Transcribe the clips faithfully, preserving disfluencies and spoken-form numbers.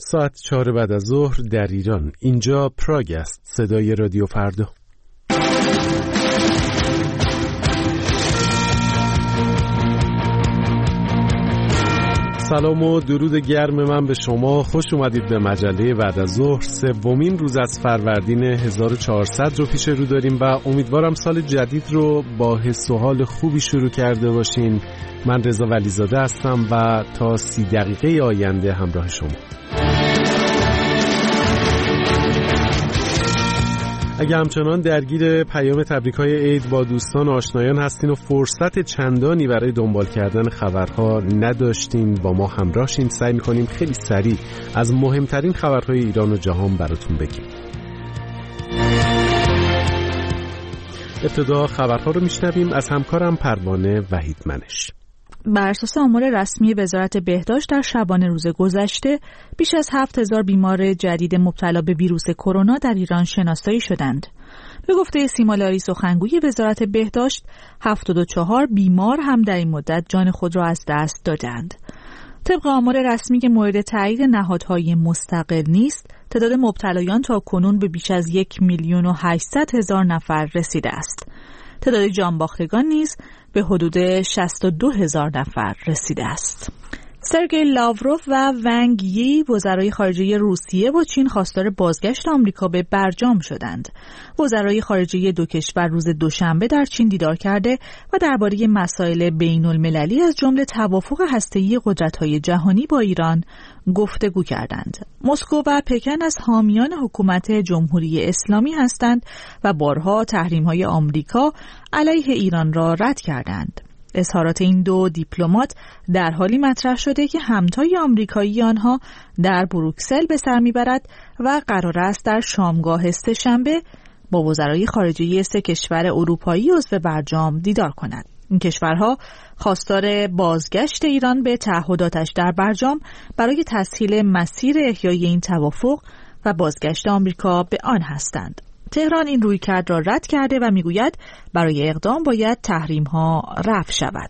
ساعت چهار بعد از ظهر در ایران. اینجا پراگ است. صدای رادیو فردا. سلام و درود گرم من به شما. خوش اومدید به مجله بعد از ظهر. سومین روز از فروردین هزار و چهارصد رو پیش رو داریم و امیدوارم سال جدید رو با حس و حال خوبی شروع کرده باشین. من رضا ولیزاده هستم و تا سی دقیقه آینده همراه شما. اگه همچنان درگیر پیام تبریک‌های عید با دوستان و آشنایان هستین و فرصت چندانی برای دنبال کردن خبرها نداشتین، با ما همراه شین. سعی می‌کنیم خیلی سریع از مهمترین خبرهای ایران و جهان براتون بگیم. ابتدا خبرها رو میشنویم از همکارم پروانه وحیدمنش. بر اساس آمار رسمی وزارت بهداشت در شبانه روز گذشته بیش از هفت هزار بیمار جدید مبتلا به ویروس کرونا در ایران شناسایی شدند. به گفته سیما لاری سخنگوی وزارت بهداشت، هفتاد و چهار بیمار هم در این مدت جان خود را از دست دادند. طبق آمار رسمی که مورد تایید نهادهای مستقل نیست، تعداد مبتلایان تا کنون به بیش از یک میلیون و هشتصد هزار نفر رسیده است. تعداد جانباختگان نیز به حدود شصت و دو هزار نفر رسیده است. سرگئی لاوروف و ونگ یی وزرای خارجه روسیه و چین خواستار بازگشت آمریکا به برجام شدند. وزرای خارجه دو کشور روز دوشنبه در چین دیدار کرده و درباره مسائل بین المللی از جمله توافق هسته‌ای قدرت‌های جهانی با ایران گفتگو کردند. مسکو و پکن از حامیان حکومت جمهوری اسلامی هستند و بارها تحریم‌های آمریکا علیه ایران را رد کردند. اظهارات این دو دیپلمات در حالی مطرح شده که همتای آمریکایی آنها در بروکسل به سر میبرد و قرار است در شامگاه سه‌شنبه با وزرای خارجه سه کشور اروپایی عضو برجام دیدار کند. این کشورها خواستار بازگشت ایران به تعهداتش در برجام برای تسهیل مسیر احیای این توافق و بازگشت آمریکا به آن هستند. تهران این رویکرد را رد کرده و میگوید برای اقدام باید تحریم‌ها رفع شود.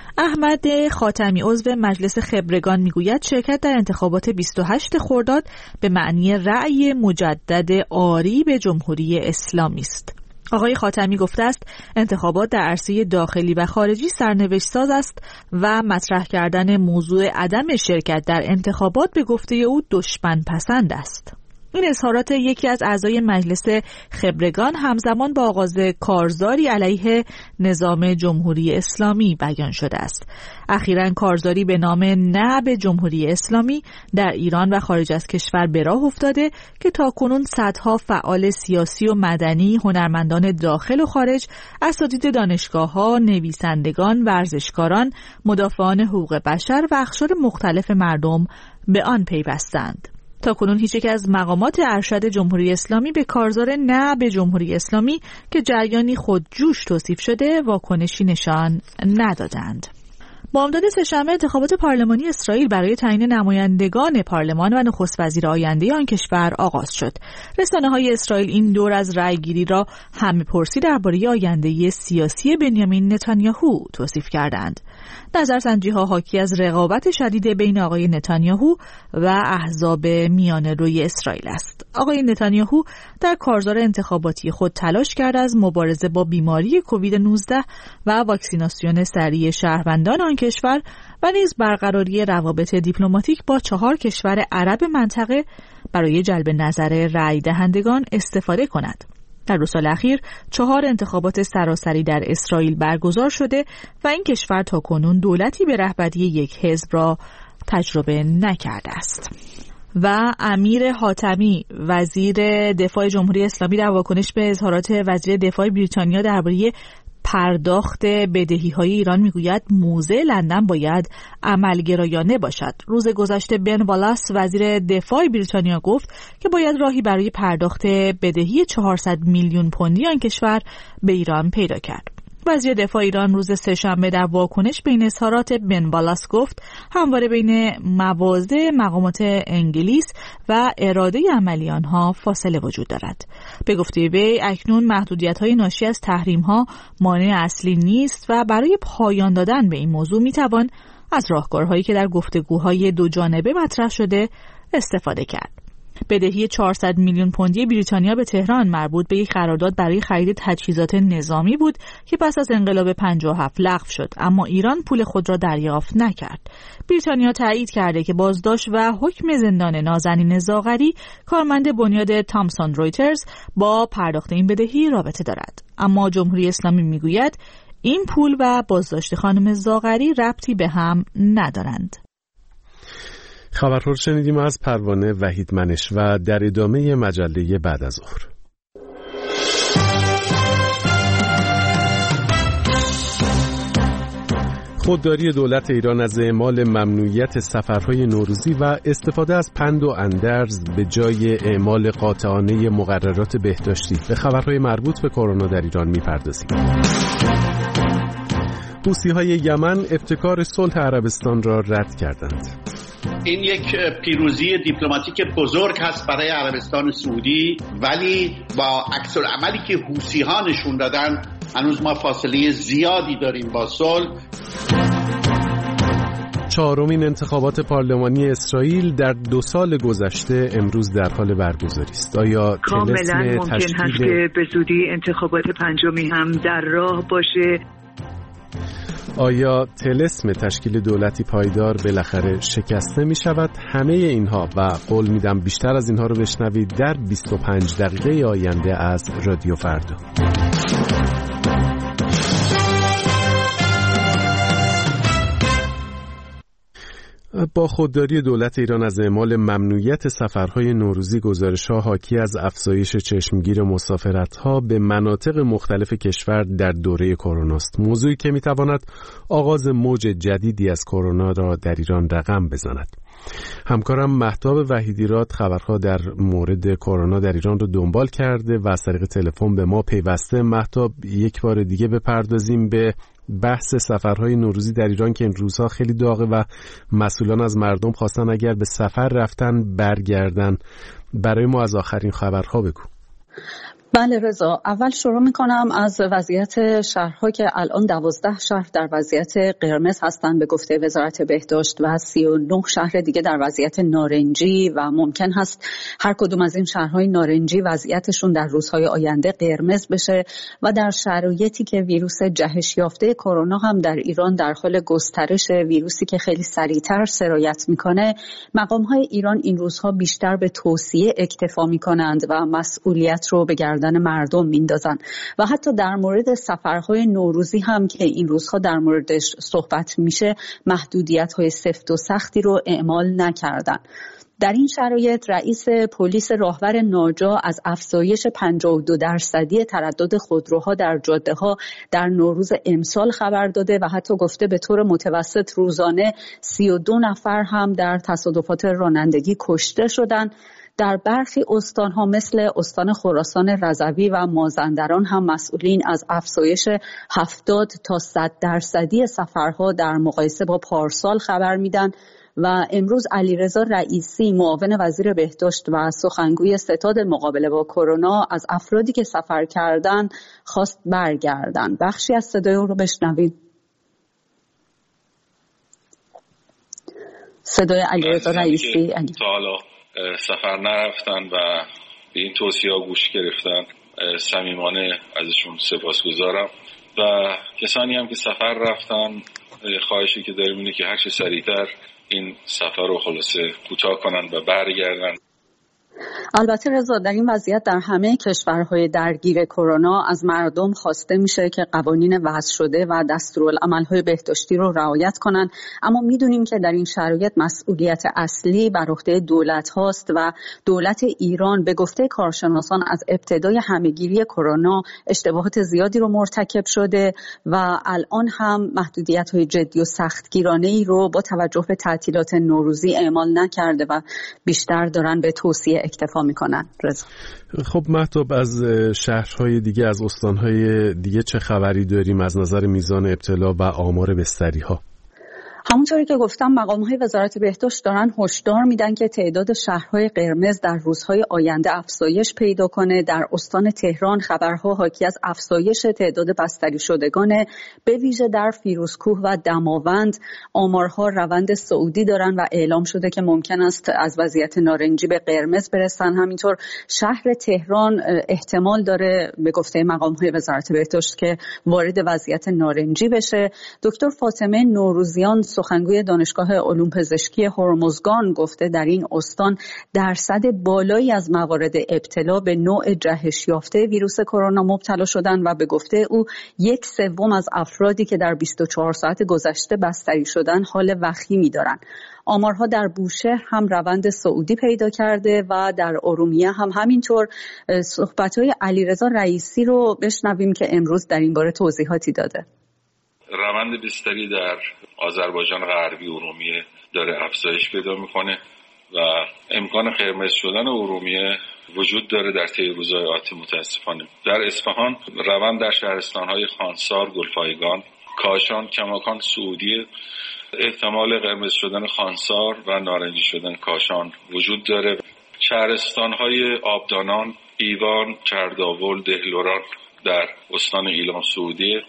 احمد خاتمی عضو مجلس خبرگان میگوید شرکت در انتخابات بیست و هشتم خرداد به معنی رأی مجدد آری به جمهوری اسلامی است. آقای خاتمی گفته است انتخابات در عرصه داخلی و خارجی سرنوشت ساز است و مطرح کردن موضوع عدم شرکت در انتخابات به گفته او دشمن پسند است. این اظهارات یکی از اعضای مجلس خبرگان همزمان با آغاز کارزاری علیه نظام جمهوری اسلامی بیان شده است. اخیراً کارزاری به نام نه به جمهوری اسلامی در ایران و خارج از کشور به راه افتاده که تاکنون صدها فعال سیاسی و مدنی، هنرمندان داخل و خارج، اساتید دانشگاه‌ها، نویسندگان، ورزشکاران، مدافعان حقوق بشر و اقشار مختلف مردم به آن پیوستند. تا کنون هیچ یک از مقامات ارشد جمهوری اسلامی به کارزار نه به جمهوری اسلامی که جریانی خودجوش توصیف شده واکنشی نشان ندادند. بامداد سه‌شنبه انتخابات پارلمانی اسرائیل برای تعیین نمایندگان پارلمان و نخست وزیر آینده آن کشور آغاز شد. رسانه‌های اسرائیل این دور از رأیگیری را همه‌پرسی درباره آینده سیاسی بنیامین نتانیاهو توصیف کردند. نظرسنجی‌ها حاکی از رقابت شدید بین آقای نتانیاهو و احزاب میانه روی اسرائیل است. آقای نتانیاهو در کارزار انتخاباتی خود تلاش کرد از مبارزه با بیماری کووید نوزده و واکسیناسیون سریع شهروندان آن کشور و نیز برقراری روابط دیپلماتیک با چهار کشور عرب منطقه برای جلب نظر رأی دهندگان استفاده کند. در دو سال اخیر چهار انتخابات سراسری در اسرائیل برگزار شده و این کشور تا کنون دولتی به رهبری یک حزب را تجربه نکرده است. و امیر حاتمی وزیر دفاع جمهوری اسلامی در واکنش به اظهارات وزیر دفاع بریتانیا درباره پرداخت بدهی‌های ایران میگوید موضع لندن باید عملگرایانه باشد. روز گذشته بن والاس وزیر دفاع بریتانیا گفت که باید راهی برای پرداخت بدهی چهارصد میلیون پوندی آن کشور به ایران پیدا کرد. وزیر دفاع ایران روز سه‌شنبه در واکنش به این اظهارات بن والاس گفت همواره بین مواضع مقامات انگلیس و اراده عملی آنها فاصله وجود دارد. به گفته وی اکنون محدودیت‌های ناشی از تحریم‌ها مانع اصلی نیست و برای پایان دادن به این موضوع می‌توان از راهکارهایی که در گفتگوهای دو جانبه مطرح شده استفاده کرد. بدهی چهارصد میلیون پوندی بریتانیا به تهران مربوط به یک قرارداد برای خرید تجهیزات نظامی بود که پس از انقلاب پنجاه و هفت لغو شد، اما ایران پول خود را دریافت نکرد. بریتانیا تایید کرده که بازداشت و حکم زندان نازنین زاغری کارمند بنیاد تامسون رویترز با پرداخت این بدهی رابطه دارد، اما جمهوری اسلامی میگوید این پول و بازداشت خانم زاغری ربطی به هم ندارند. خبرها رو شنیدیم از پروانه وحیدمنش و در ادامه مجله بعد از ظهر. خودداری دولت ایران از اعمال ممنوعیت سفرهای نوروزی و استفاده از پند و اندرز به جای اعمال قاطعانه مقررات بهداشتی. به خبرهای مربوط به کرونا در ایران می‌پردازیم. حوثی‌های یمن ابتکار صلح عربستان را رد کردند. این یک پیروزی دیپلماتیک بزرگ هست برای عربستان سعودی، ولی با عکس‌العملی که حوثی‌ها نشون دادن هنوز ما فاصله زیادی داریم با صلح. چهارمین انتخابات پارلمانی اسرائیل در دو سال گذشته امروز در حال برگزاری است. آیا کاملا ممکن تشکیل... هست که به زودی انتخابات پنجمی هم در راه باشه؟ آیا طلسم تشکیل دولتی پایدار بالاخره شکسته می شود؟ همه اینها و قول میدم بیشتر از اینها رو بشنوید در بیست و پنج دقیقه آینده از رادیو فردا. با خودداری دولت ایران از اعمال ممنوعیت سفرهای نوروزی، گزارش‌ها حاکی از افزایش چشمگیر مسافرت‌ها به مناطق مختلف کشور در دوره کرونا است. موضوعی که می‌تواند آغاز موج جدیدی از کرونا را در ایران رقم بزند. همکارم مهتاب وحیدیراد خبرها در مورد کرونا در ایران رو دنبال کرده و از طریق تلفن به ما پیوسته. مهتاب، یک بار دیگه بپردازیم به بحث سفرهای نوروزی در ایران که این روزها خیلی داغه و مسئولان از مردم خواستن اگر به سفر رفتن برگردن. برای ما از آخرین خبرها بگو. بله رضا، اول شروع میکنم از وضعیت شهرها که الان دوازده شهر در وضعیت قرمز هستند به گفته وزارت بهداشت و سی و نه شهر دیگه در وضعیت نارنجی و ممکن هست هر کدوم از این شهرهای نارنجی وضعیتشون در روزهای آینده قرمز بشه و در شرایطی که ویروس جهش یافته کرونا هم در ایران در حال گسترش، ویروسی که خیلی سریعتر سرایت میکنه، مقامهای ایران این روزها بیشتر به توصیه اکتفا میکنند و مسئولیت رو به گردن مردم میندازن و حتی در مورد سفرهای نوروزی هم که این روزها در موردش صحبت میشه محدودیت‌های سفت و سختی رو اعمال نکردن. در این شرایط رئیس پلیس راهور ناجا از افزایش پنجاه و دو درصدی تردد خودروها در جاده‌ها در نوروز امسال خبر داده و حتی گفته به طور متوسط روزانه سی و دو نفر هم در تصادفات رانندگی کشته شدند. در برخی استانها مثل استان خراسان رضوی و مازندران هم مسئولین از افزایش هفتاد تا صد درصدی سفرها در مقایسه با پارسال خبر میدن و امروز علیرضا رئیسی معاون وزیر بهداشت و سخنگوی ستاد مقابله با کرونا از افرادی که سفر کردن خواست برگردن. بخشی از صدای او رو بشنویم. صدای علیرضا رئیسی. سفر نرفتن و به این توصیه‌ها گوش گرفتن، صمیمانه ازشون سپاسگزارم و کسانی هم که سفر رفتن خواهشی که داریم اینه که هر چه سریعتر این سفر رو خلاصه کوتاه کنن و برگردن. البته رضا، در این وضعیت در همه کشورهای درگیر کرونا از مردم خواسته میشه که قوانین وضع شده و دستورالعمل‌های بهداشتی رو رعایت کنن، اما میدونیم که در این شرایط مسئولیت اصلی بر عهده دولت هاست و دولت ایران به گفته کارشناسان از ابتدای همهگیری کرونا اشتباهات زیادی رو مرتکب شده و الان هم محدودیت‌های جدی و سختگیرانه‌ای رو با توجه به تعطیلات نوروزی اعمال نکرده و بیشتر دارن به توصیه اکتفا میکنن. رضا، خب مهتاب، از شهرهای دیگه، از استانهای دیگه چه خبری داریم از نظر میزان ابتلا و آمار بستری ها؟ همونطوری که گفتم مقام‌های وزارت بهداشت دارن هشدار میدن که تعداد شهرهای قرمز در روزهای آینده افزایش پیدا کنه. در استان تهران خبرها حاکی از افزایش تعداد بستری شدگان به ویژه در فیروزکوه و دماوند. آمارها روند صعودی دارن و اعلام شده که ممکن است از وضعیت نارنجی به قرمز برسن. همینطور شهر تهران احتمال داره به گفته مقام‌های وزارت بهداشت که وارد وضعیت نارنجی بشه. دکتر فاطمه نوروزیان سخنگوی دانشگاه علوم پزشکی هرمزگان گفته در این استان درصد بالایی از موارد ابتلا به نوع جهش یافته ویروس کرونا مبتلا شدن و به گفته او یک سوم از افرادی که در بیست و چهار ساعت گذشته بستری شدن حال وخیمی دارند. آمارها در بوشهر هم روند صعودی پیدا کرده و در ارومیه هم همینطور. صحبت‌های علیرضا رئیسی رو بشنویم که امروز در این باره توضیحاتی داده. روند بستری در آذربایجان غربی ارومیه داره افزایش پیدا میکنه و امکان قرمز شدن ارومیه وجود داره در طی روزهای آتی. متاسفانه در اصفهان روند در شهرستانهای خانسار، گلپایگان، کاشان، کماکان صعودی، احتمال قرمز شدن خانسار و نارنجی شدن کاشان وجود داره. شهرستانهای آبدانان، ایوان، چرداول، دهلوران در استان ایلام صعودی.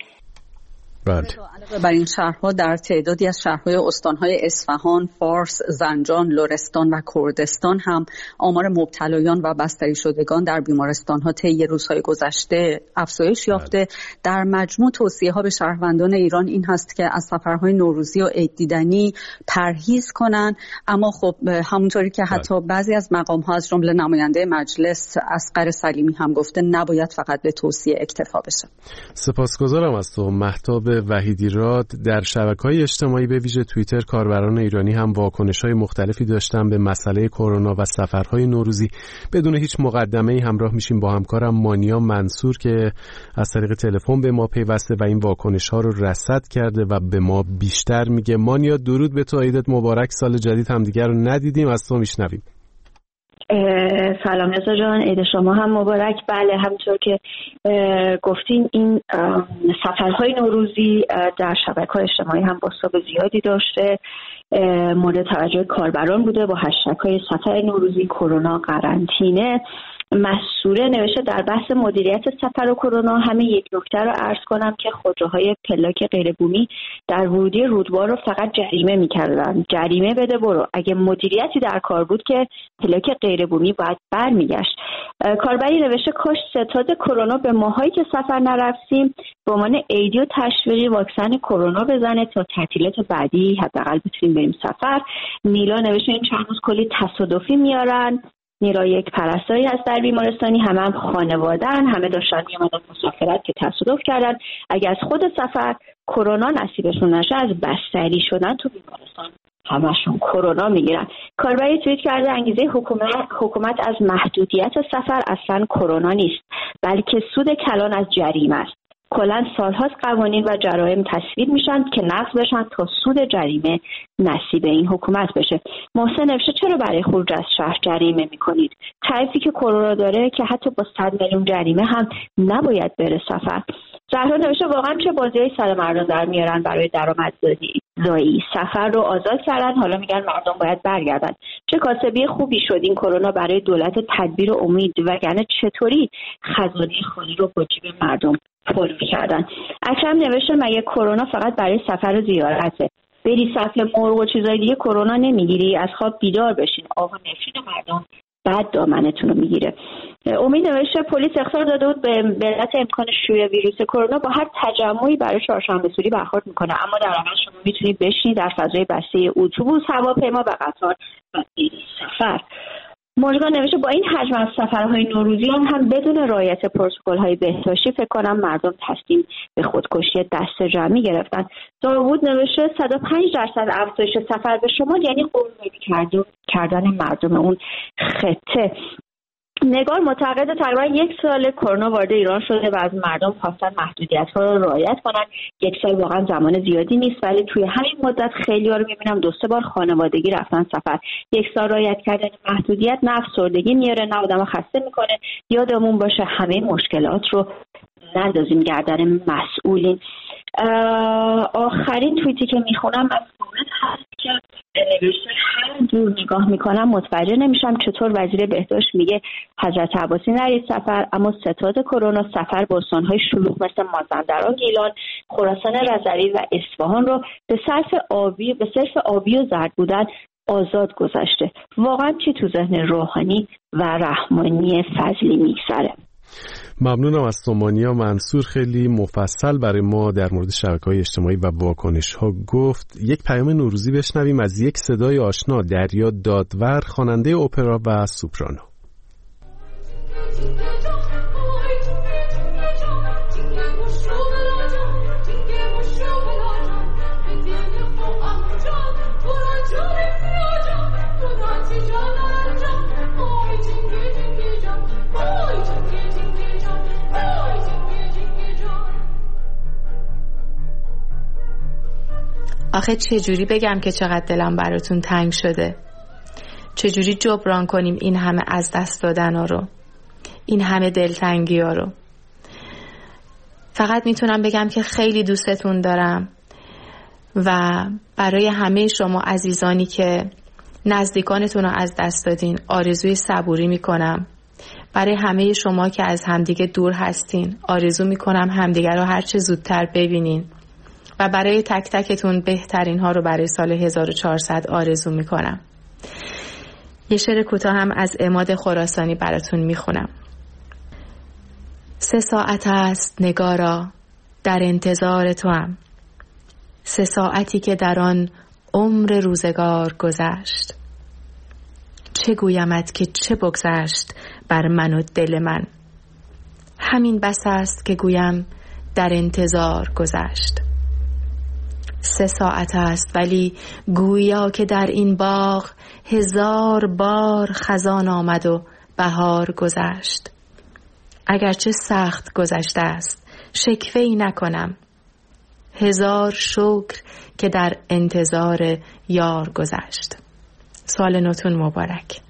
علاوه بر این شهرها در تعدادی از شهرهای استانهای اصفهان، فارس، زنجان، لرستان و کردستان هم آمار مبتلایان و بستری شدگان در بیمارستانها طی روزهای گذشته افزایش یافته. در مجموع توصیه‌ها به شهروندان ایران این هست که از سفرهای نوروزی و عید دیدنی پرهیز کنن، اما خب همونطوری که حتی بعضی از مقام‌ها از جمله نماینده مجلس اصغر سلیمی هم گفته نباید فقط به توصیه اکتفا بشه. سپاسگزارم از تو. مهتاب وحیدی راد. در شبکه‌های اجتماعی به ویژه توییتر کاربران ایرانی هم واکنش‌های مختلفی داشتن به مسئله کرونا و سفرهای نوروزی. بدون هیچ مقدمه‌ای همراه میشیم با همکارم مانیا منصور که از طریق تلفن به ما پیوسته و این واکنش‌ها رو رصد کرده و به ما بیشتر میگه. مانیا درود به تو، عیدت مبارک. سال جدید همدیگر رو ندیدیم، از تو میشنویم. سلام رضا جان، عید شما هم مبارک. بله همونطور که گفتین این سفرهای نوروزی در شبکه‌های اجتماعی هم بازتاب زیادی داشته، مورد توجه کاربران بوده با هشتگ‌های سفر نوروزی، کرونا، قرنطینه. مسئوله نوشته در بحث مدیریت سفر و کرونا همه یک نکته رو عرض کنم که خودروهای پلاک غیربومی در ورودی رودبار رو فقط جریمه می‌کردن. جریمه بده برو. اگه مدیریتی در کار بود که پلاک غیربومی باید برمیگشت. کاربری نوشته کاش ستاد کرونا به ماهایی که سفر نرفتیم به عنوان ایدی و تشویقی واکسن کرونا بزنه تا تعطیلات بعدی حداقل بتونیم بریم سفر. نیلا نوشته این چند روز کلی تصادفی میارن. نیرا یک پرستاری هست در بیمارستانی، همه هم خانواده‌ان، همه داشتن میامدن مسافرت که تصادف کردن. اگه از خود سفر کرونا نصیبشون نشه از بستری شدن تو بیمارستان همشون کرونا میگیرن. کاربری توییت کرده انگیزه حکومت حکومت از محدودیت سفر اصلا کرونا نیست بلکه سود کلان از جریمه است. کلاً سالهاست قوانین و جرایم تصویب میشن که نقض بشن تا سود جریمه نصیب این حکومت بشه. محسن نوشته چرا برای خروج از شهر جریمه میکنید؟ تعریفی که کرونا داره که حتی با صد میلیون جریمه هم نباید بره سفر. زهرا نوشته واقعا چه بازیای سر مردم در میارن برای درآمدزایی. زایی سفر رو آزاد کردن، حالا میگن مردم باید برگردن. چه کاسبی خوبی شد این کرونا برای دولت تدبیر و امید، وگرنه چطوری خزانه خالی رو با جیب مردم پر می‌کردن. اکرم نوشته مگه کرونا فقط برای سفر و زیارته؟ بری سفر مرغ و چیزای دیگه کرونا نمیگیری؟ از خواب بیدار بشین. آقا نفرین مردم بعد دامنتون رو میگیره. امید نوشته پلیس اخطار داده بود به علت امکان شیوع ویروس کرونا با هر تجمعی برای چهارشنبه سوری برخورد میکنه، اما در عمل شما میتونید بشینید در فضای بسته اتوبوس، هواپیما و قطار و بری سفر. مژگان نوشته با این حجم از سفرهای نوروزی هم, هم بدون رعایت پروتکل‌های بهداشتی فکر کنم مردم تصمیم به خودکشی دست جمعی گرفتن. داوود نوشته صد و پنج درصد افزایش سفر به شمال یعنی قربانی کردن مردم اون خطه. نگار معتقده تقریبا یک سال کرونا وارد ایران شده و از مردم خواستن محدودیت‌ها رو رعایت کنن. یک سال واقعا زمان زیادی نیست، ولی توی همین مدت خیلی‌ها رو می‌بینم دو سه بار خانوادگی رفتن سفر. یک سال رعایت کردن محدودیت نه افسردگی میاره نه آدمو خسته میکنه. یادمون باشه همه مشکلات رو نندازیم گردن مسئولین. آخرین توییتی که میخونم از مورد هست که نوشته هر جور نگاه میکنم متوجه نمیشم چطور وزیر بهداشت میگه حضرت عباسی نرید سفر، اما ستاد کرونا سفر با استانهای شلوغ مثل مازندران، گیلان، خراسان رضوی و اصفهان رو به صرف آبی به صرف آبی و زرد بودن آزاد گذاشته. واقعا چی تو ذهن روحانی و رحمانی فضلی میگذره؟ ممنونم از سومانیا. منصور خیلی مفصل برای ما در مورد شبکه‌های اجتماعی و واکنش‌ها گفت. یک پیام نوروزی بشنویم از یک صدای آشنا، دریا دادور، خواننده اپرا و سوپرانو. آخه چجوری بگم که چقدر دلم براتون تنگ شده؟ چجوری جبران کنیم این همه از دست دادن ها رو، این همه دلتنگی ها رو؟ فقط میتونم بگم که خیلی دوستتون دارم و برای همه شما عزیزانی که نزدیکانتون رو از دست دادین آرزوی صبوری میکنم. برای همه شما که از همدیگه دور هستین آرزو میکنم همدیگه رو هر چه زودتر ببینین و برای تک تکتون بهترین ها رو برای سال هزار و چهارصد آرزو میکنم. یه شعر کوتاه هم از عماد خراسانی براتون میخونم. سه ساعت است نگارا در انتظار تو هم، سه ساعتی که در آن عمر روزگار گذشت. چه گویمت که چه بگذشت بر من و دل من، همین بس است که گویم در انتظار گذشت. سه ساعت است ولی گویا که در این باغ هزار بار خزان آمد و بهار گذشت. اگرچه سخت گذشته است شکوه‌ای نکنم، هزار شکر که در انتظار یار گذشت. سال نوتون مبارک.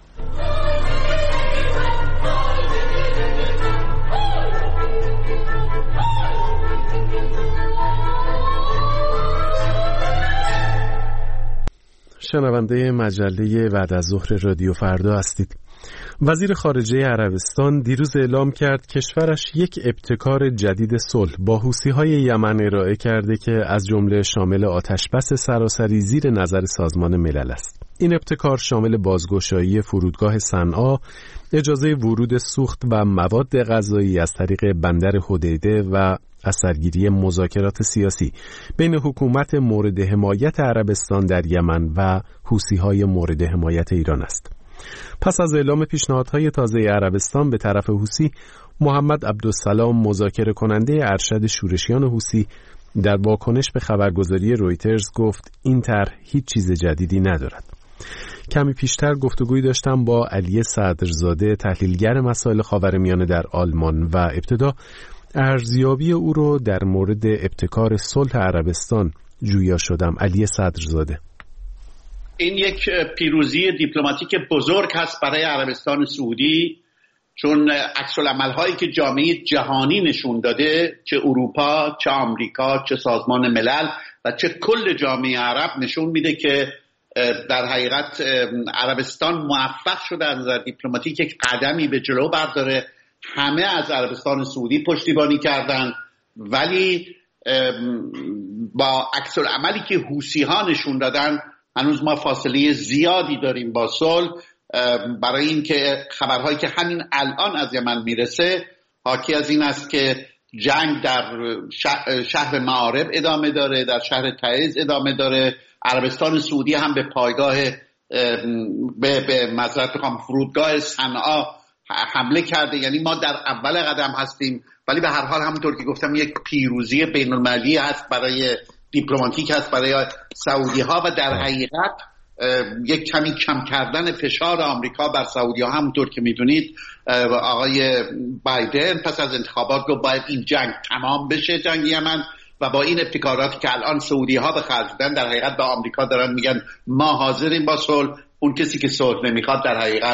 شنونده مجله بعد از ظهر رادیو فردا هستید. وزیر خارجه عربستان دیروز اعلام کرد کشورش یک ابتکار جدید صلح با حوثی‌های یمن ارائه کرده که از جمله شامل آتشبس سراسری زیر نظر سازمان ملل است. این ابتکار شامل بازگشایی فرودگاه صنعا، اجازه ورود سوخت و مواد غذایی از طریق بندر حدیده و اثرگیری مذاکرات سیاسی بین حکومت مورد حمایت عربستان در یمن و حوثی‌های مورد حمایت ایران است. پس از اعلام پیشنهادهای تازه عربستان به طرف حوثی، محمد عبدالسلام مذاکره کننده ارشد شورشیان حوثی در واکنش به خبرگزاری رویترز گفت این طرح هیچ چیز جدیدی ندارد. کمی پیشتر گفتگویی داشتم با علی صدرزاده تحلیلگر مسائل خاورمیانه در آلمان و ابتدا ارزیابی او رو در مورد ابتکار صلح عربستان جویا شدم. علی صدرزاده: این یک پیروزی دیپلماتیک بزرگ هست برای عربستان سعودی، چون عکس‌العمل‌هایی که جامعه جهانی نشون داده، چه اروپا، چه آمریکا، چه سازمان ملل و چه کل جامعه عرب، نشون میده که در حقیقت عربستان موفق شده از نظر دیپلماتیک یک قدمی به جلو برداره. همه از عربستان سعودی پشتیبانی کردن، ولی با عکس‌العملی که حوثی‌ها نشون دادن هنوز ما فاصله زیادی داریم با صلح، برای اینکه خبرهایی که همین الان از یمن میرسه حاکی از این است که جنگ در شهر معارب ادامه داره، در شهر تعز ادامه داره. عربستان سعودی هم به پایگاه به, به معذرت بخوام فرودگاه صنعا حمله کرده. یعنی ما در اول قدم هستیم، ولی به هر حال همونطور که گفتم یک پیروزی بین المللی هست برای دیپلماتیک هست برای سعودی ها و در حقیقت یک کمی کم کردن فشار آمریکا بر سعودی ها. همونطور که میدونید آقای بایدن پس از انتخابات گفت باید این جنگ تمام بشه، جنگ یمن، و با این ابتکاراتی که الان سعودی ها به خرج دادن در حقیقت به آمریکا دارن میگن ما حاضریم با صلح. اون کسی که صلح نمیخواد در حقیقت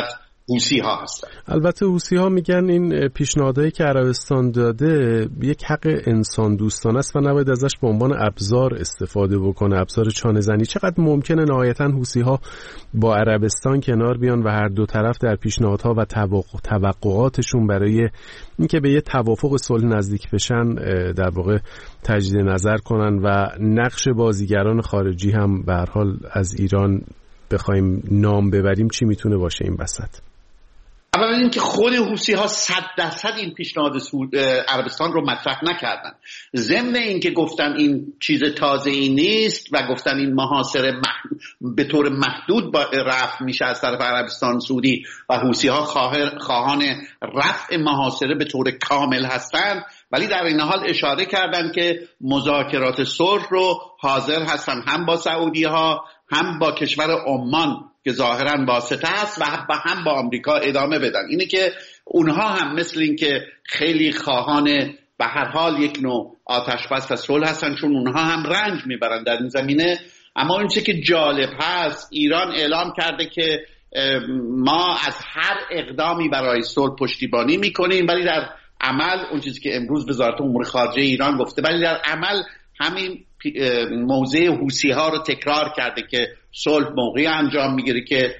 حوثی ها هستن. البته حوثی ها میگن این پیشنهادایی که عربستان داده یک حق انسان دوستانه است و نباید ازش به عنوان ابزار استفاده بکنه، ابزار چانه زنی. چقدر ممکنه نهایتاً حوثی ها با عربستان کنار بیان و هر دو طرف در پیشنهادها و توقعاتشون برای اینکه به یه توافق صلح نزدیک بشن در واقع تجدید نظر کنن و نقش بازیگران خارجی هم به هر حال از ایران بخوایم نام ببریم چی میتونه باشه این وسط؟ اولا اینکه خود حوثی ها صد درصد این پیشنهاد عربستان رو مطرح نکردن. ضمن اینکه گفتن این چیز تازه ای نیست و گفتن این محاصره مح... به طور محدود با رفع میشه از طرف عربستان سعودی و حوثی ها خواه... خواهان رفع محاصره به طور کامل هستن، ولی در این حال اشاره کردن که مذاکرات صلح رو حاضر هستن هم با سعودی ها هم با کشور عمان که ظاهراً واسطه است و هم با آمریکا ادامه بدن. اینه که اونها هم مثل این که خیلی خواهان به هر حال یک نوع آتش بس و صلح هستن، چون اونها هم رنج میبرن در این زمینه. اما اون چیزی که جالب هست، ایران اعلام کرده که ما از هر اقدامی برای صلح پشتیبانی میکنیم، ولی در عمل اون چیزی که امروز وزارت امور خارجه ایران گفته، ولی در عمل همین موضع حوثی ها رو تکرار کرده که صلح موقعی انجام میگیره که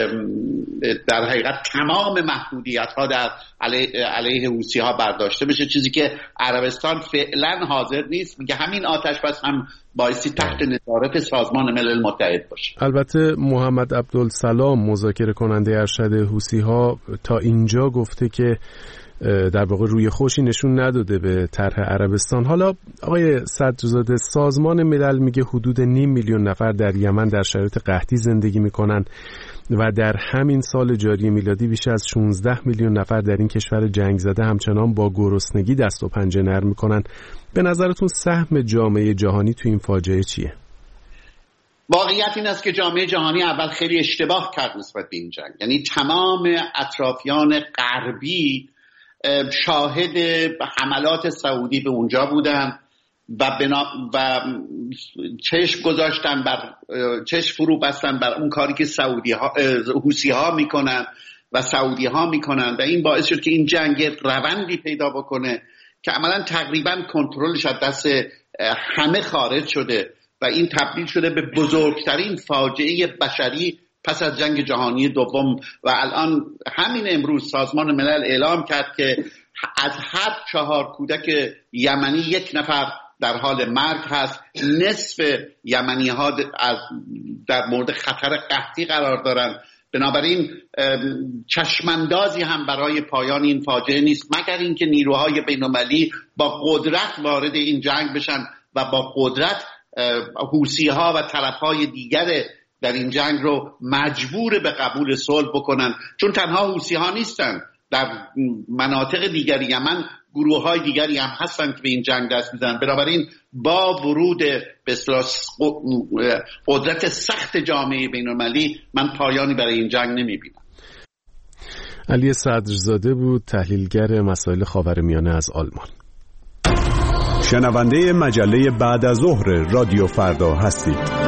در حقیقت تمام محدودیت ها در علیه, علیه حوثی ها برداشته بشه، چیزی که عربستان فعلا حاضر نیست. میگه همین آتش بس هم بایستی تحت نظارت سازمان ملل متحد باشه. البته محمد عبدالسلام مذاکره کننده ارشد حوثی ها تا اینجا گفته که در واقع روی خوشی نشون نداده به طرح عربستان. حالا آقای صدرزاده، سازمان ملل میگه حدود نیم میلیون نفر در یمن در شرایط قحطی زندگی میکنن و در همین سال جاری میلادی بیش از شانزده میلیون نفر در این کشور جنگ زده همچنان با گرسنگی دست و پنجه نرم میکنن. به نظرتون سهم جامعه جهانی تو این فاجعه چیه؟ واقعیت این است که جامعه جهانی اول خیلی اشتباه کرد نسبت به این جنگ. یعنی تمام اطرافیان غربی شاهد حملات سعودی به اونجا بودن و, بنا و چشم گذاشتن بر چشم فرو بستن بر اون کاری که سعودی ها حوثی ها میکنن و سعودی ها میکنن و این باعث شد که این جنگ روندی پیدا بکنه که عملا تقریبا کنترلش از دست همه خارج شده و این تبدیل شده به بزرگترین فاجعه بشری پس از جنگ جهانی دوم. و الان همین امروز سازمان ملل اعلام کرد که از هر چهار کودک یمنی یک نفر در حال مرگ هست. نصف یمنی ها در مورد خطر قحطی قرار دارن. بنابراین چشماندازی هم برای پایان این فاجعه نیست مگر اینکه نیروهای بین‌المللی با قدرت وارد این جنگ بشن و با قدرت حوثی ها و طرفهای دیگر در این جنگ رو مجبور به قبول صلح بکنن، چون تنها حوثی ها نیستن. در مناطق دیگر یمن گروه های دیگری هم هستن که به این جنگ دست میزنن. بنابراین با ورود به اصطلاح قدرت سخت جامعه بین‌المللی من پایانی برای این جنگ نمیبینم. علی صدرزاده بود، تحلیلگر مسائل خاورمیانه از آلمان. شنونده مجله بعد از ظهر رادیو فردا هستید.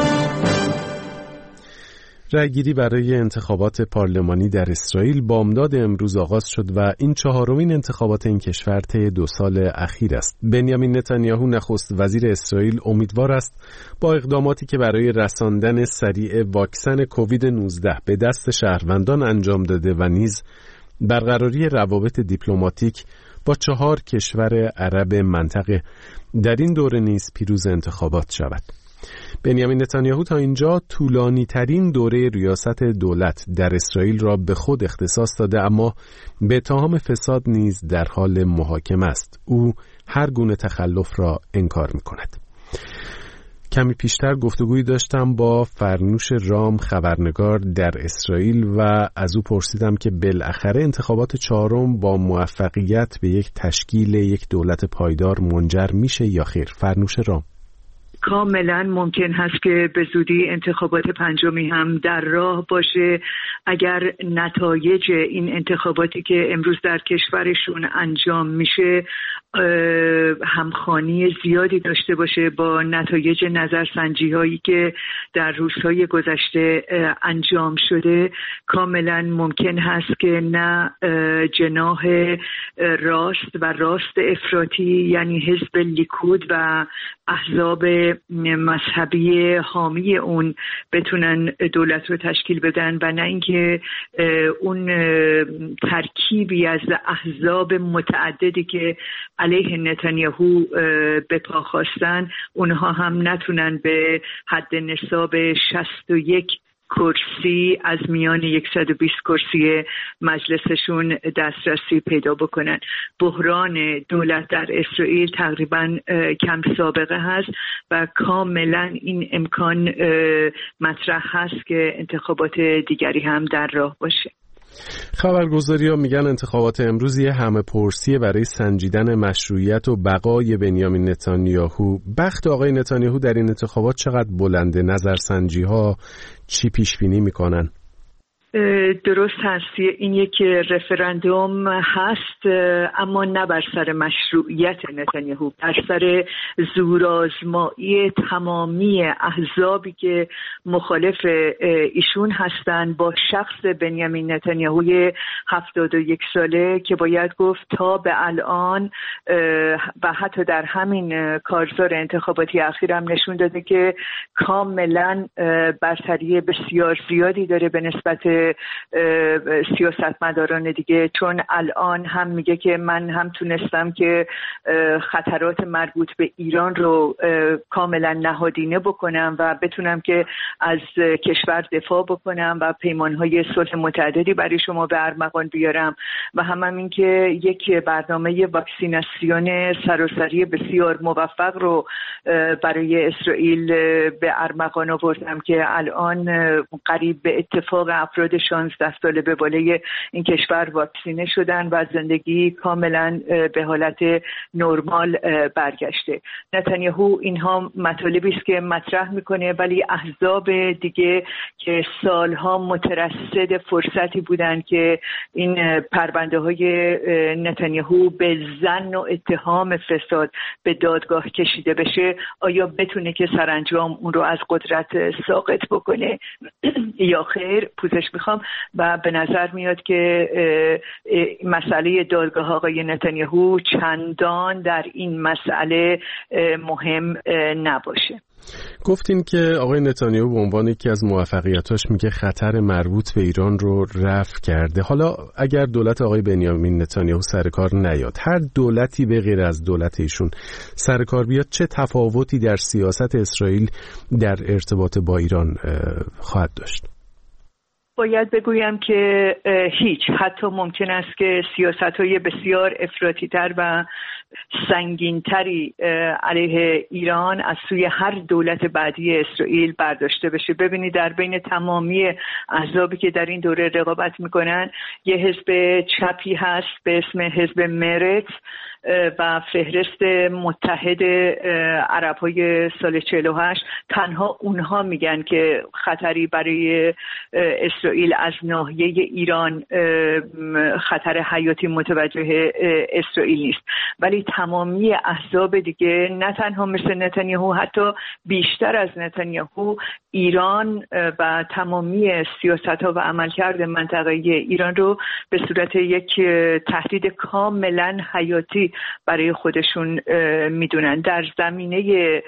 رأیگیری برای انتخابات پارلمانی در اسرائیل بامداد امروز آغاز شد و این چهارمین انتخابات این کشور طی دو سال اخیر است. بنیامین نتانیاهو نخست وزیر اسرائیل امیدوار است با اقداماتی که برای رساندن سریع واکسن کووید نوزده به دست شهروندان انجام داده و نیز برقراری روابط دیپلماتیک با چهار کشور عرب منطقه در این دوره نیز پیروز انتخابات شود. بنیامین نتانیاهو تا اینجا طولانی ترین دوره ریاست دولت در اسرائیل را به خود اختصاص داده، اما به اتهام فساد نیز در حال محاکمه است. او هر گونه تخلف را انکار می کند. کمی پیشتر گفتگویی داشتم با فرنوش رام، خبرنگار در اسرائیل، و از او پرسیدم که بالاخره انتخابات چهارم با موفقیت به یک تشکیل یک دولت پایدار منجر میشه یا خیر. فرنوش رام: کاملا ممکن هست که به زودی انتخابات پنجمی هم در راه باشه اگر نتایج این انتخاباتی که امروز در کشورشون انجام میشه همخوانی زیادی داشته باشه با نتایج نظرسنجی هایی که در روزهای گذشته انجام شده. کاملا ممکن هست که نه جناح راست و راست افراطی یعنی حزب لیکود و احزاب مذهبی حامی اون بتونن دولت رو تشکیل بدن و نه اینکه اون ترکیبی از احزاب متعددی که علیه نتانیاهو به پا خواستن اونها هم نتونن به حد نصاب شصت و یک کرسی از میان صد و بیست کرسی مجلسشون دسترسی پیدا بکنن. بحران دولت در اسرائیل تقریبا کم سابقه هست و کاملا این امکان مطرح هست که انتخابات دیگری هم در راه باشه. خبرگزاری‌ها میگن انتخابات امروز یه همه پرسیه برای سنجیدن مشروعیت و بقای بنیامین نتانیاهو. بخت آقای نتانیاهو در این انتخابات چقدر بلنده؟ نظرسنجی‌ها چی پیش بینی میکنن؟ درست هست، این یک رفراندوم هست اما نه بر سر مشروعیت نتانیاهو، بر سر زورآزمایی تمامی احزابی که مخالف ایشون هستند با شخص بنیامین نتانیاهوی هفتاد و یک ساله که باید گفت تا به الان و حتی در همین کارزار انتخاباتی اخیر هم نشون داده که کاملا برتری بسیار زیادی داره به نسبت سیاستمداران دیگه، چون الان هم میگه که من هم تونستم که خطرات مربوط به ایران رو کاملا نهادینه بکنم و بتونم که از کشور دفاع بکنم و پیمانهای صلح متعددی برای شما به ارمغان بیارم و هم, هم این که یک برنامه واکسیناسیون سراسری بسیار موفق رو برای اسرائیل به ارمغان آوردم که الان قریب به اتفاق افراد شانزده ساله به بالای این کشور واکسینه شدن و زندگی کاملا به حالت نرمال برگشته. نتانیاهو اینها مطالبی است که مطرح میکنه ولی احزاب دیگه که سالها مترصد فرصتی بودن که این پرونده های نتانیاهو به ظن و اتهام فساد به دادگاه کشیده بشه آیا بتونه که سرانجام اون رو از قدرت ساقط بکنه یا خیر؟ پوزش میخوام و به نظر میاد که مسئله دادگاه آقای نتانیاهو چندان در این مسئله مهم نباشه. گفتین که آقای نتانیاهو به عنوان یکی از موفقیتاش میگه خطر مربوط به ایران رو رفع کرده. حالا اگر دولت آقای بنیامین نتانیاهو سر کار نیاد، هر دولتی به غیر از دولت ایشون سر کار بیاد، چه تفاوتی در سیاست اسرائیل در ارتباط با ایران خواهد داشت؟ باید بگویم که هیچ، حتی ممکن است که سیاست‌های بسیار افراطی‌تر و سنگین‌تری علیه ایران از سوی هر دولت بعدی اسرائیل برداشته بشه. ببینید در بین تمامی احزابی که در این دوره رقابت می‌کنن یه حزب چپی هست به اسم حزب مرت و فهرست متحد عرب‌های سال چهل و هشت تنها اونها میگن که خطری برای اسرائیل از ناحیه ایران خطر حیاتی متوجه اسرائیل نیست، ولی تمامی احزاب دیگه نه تنها مثل نتانیاهو، حتی بیشتر از نتانیاهو ایران و تمامی سیاست‌ها و عملکرد منطقه ایران رو به صورت یک تهدید کاملا حیاتی برای خودشون میدونن. در زمینه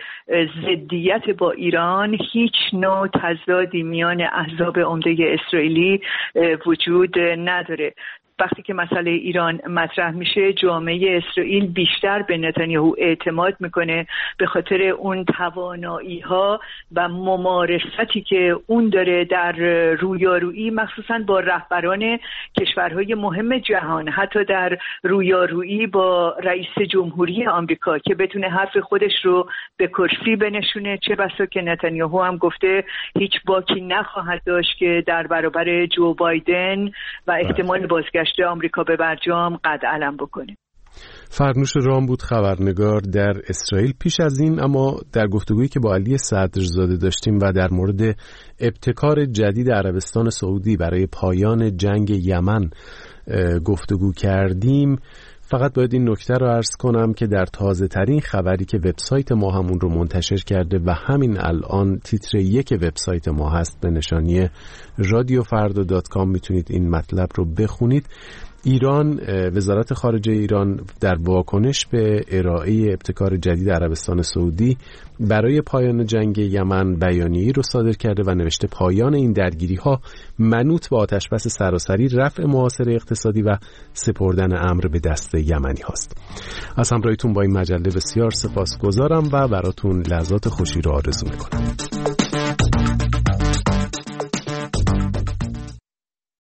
ضدیت با ایران هیچ نوع تضادی میان احزاب عمده اسرائیلی وجود نداره. وقتی که مسئله ایران مطرح میشه جامعه اسرائیل بیشتر به نتانیاهو اعتماد میکنه به خاطر اون توانایی ها و ممارستی که اون داره در رویارویی مخصوصا با رهبران کشورهای مهم جهان، حتی در رویارویی با رئیس جمهوری آمریکا که بتونه حرف خودش رو به کرسی بنشونه. چه بسا که نتانیاهو هم گفته هیچ باکی نخواهد داشت که در برابر جو بایدن و احتمال بازگشت آمریکا به برجام قد علم بکنه. فرنوش رام بود، خبرنگار در اسرائیل. پیش از این اما در گفتگویی که با علی صدرزاده داشتیم و در مورد ابتکار جدید عربستان سعودی برای پایان جنگ یمن گفتگو کردیم، فقط باید این نکته رو عرض کنم که در تازه ترین خبری که وبسایت ما همون رو منتشر کرده و همین الان تیتر یک وبسایت ما هست به نشانی رادیو فردا دات کام، میتونید این مطلب رو بخونید. ایران، وزارت خارجه ایران در واکنش به ارائه ابتکار جدید عربستان سعودی برای پایان جنگ یمن بیانیه‌ای رو صادر کرده و نوشته پایان این درگیری‌ها منوط به آتشبس سراسری، رفع محاصره اقتصادی و سپردن امر به دست یمنی هاست. از همراهیتون با این مجله بسیار سپاسگزارم و براتون لحظات خوشی رو آرزو می‌کنم.